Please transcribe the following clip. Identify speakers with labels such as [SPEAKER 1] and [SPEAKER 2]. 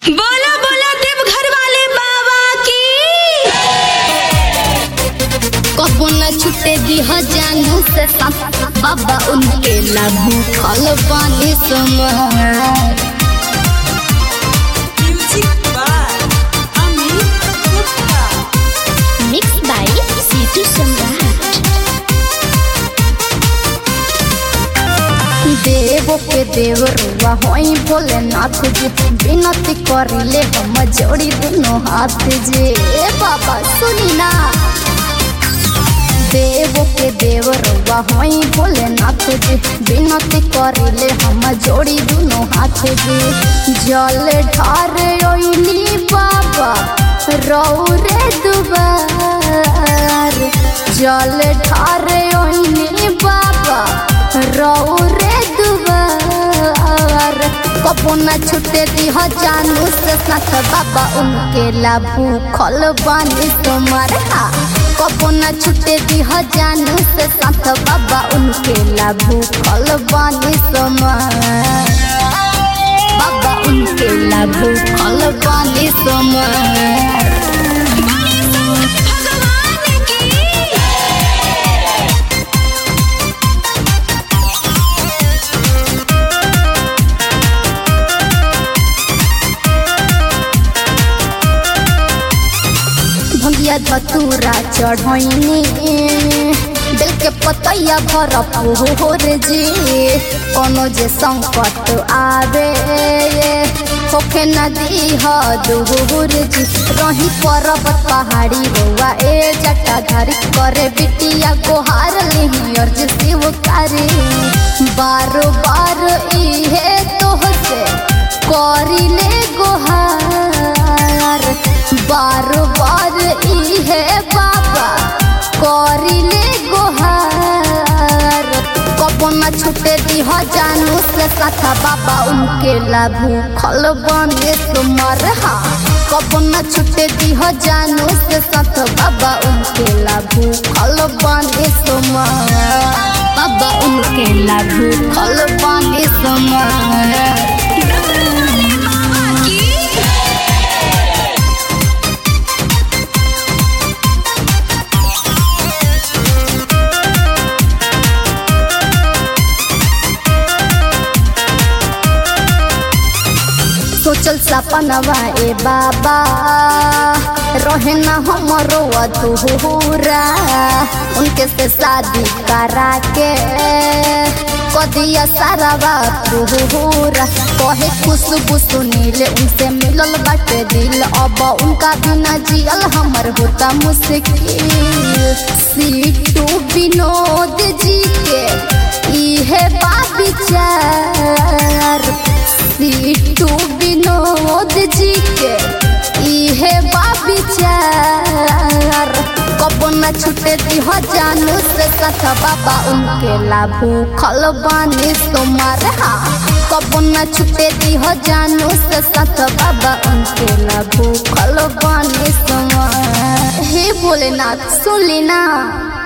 [SPEAKER 1] बोला बोला देवघर वाले बाबा की।
[SPEAKER 2] कबो न छुटे दिह जानू से बाबा उनके लाभू खल पानी समार। मिक्स बाय सीटू सम्राट। देवो के देव रुआ होई भोलेनाथ जी, विनती करिले हम जोड़ी दोनों हाथ जी। ए बाबा सुनी ना, देवो के देव रुआ होई भोलेनाथ जी, विनती करिले हम जोड़ी दोनों हाथ जी। जल ढारे ओइली बाबा रौरे दुबार, जल ढारे ओइली बाबा रौरे दुबार। कबो न छुटे दिह जानू से साथ बाबा उनके लाभू खल बानी तुम्हार। कबो न छुटे दिह जानू से साथ बाबा उनके लाभू खल बानी तुम्हार। बाबा उनके लाभू खल बानी तुम्हार। भंगिया धतूरा चढ़नी दिल के पतैया भर पोर जी। कोनो जे संकट आवे होखे नदी दूर जी। रही पर्वत पहाड़ी हुआ ए जटाधारी, करे बिटिया गोहार लिही अर्ज शिवकारी। बार बार इहे तोहसे करिले गोहार, बार बार इहे बाबा करिले गोहार। कबो न छुटे दिह जानू से साथ बाबा उनके लाभू खल बने तुम्हार। कबो न छुटे दिह जानू से साथ बाबा उनके लाभू खल बने तुम्हार। बाबा उनके लाभू खल बने तुम्हार। सोचल सपनवा ए बाबा रहे न हमरो अधूरा, उनके से शादी करा के कदिया सारा बात पूरा। कहे खुशबू सुनील उनसे मिलल बाटे दिल, अब उनका बिना जियल हमर होता मुश्किल। सीटू विनोद जी के इहे बा विचार, सीटू विनोद जी के इहे बा विचार। कबो न छुटे दिह जानू से साथ बाबा उनके लाभू खल बानी तुम्हार। कबो न छुटे दिह जानू से साथ बाबा उनके लाभू खल बानी तुम्हार। हे भोलेनाथ सुन लेना।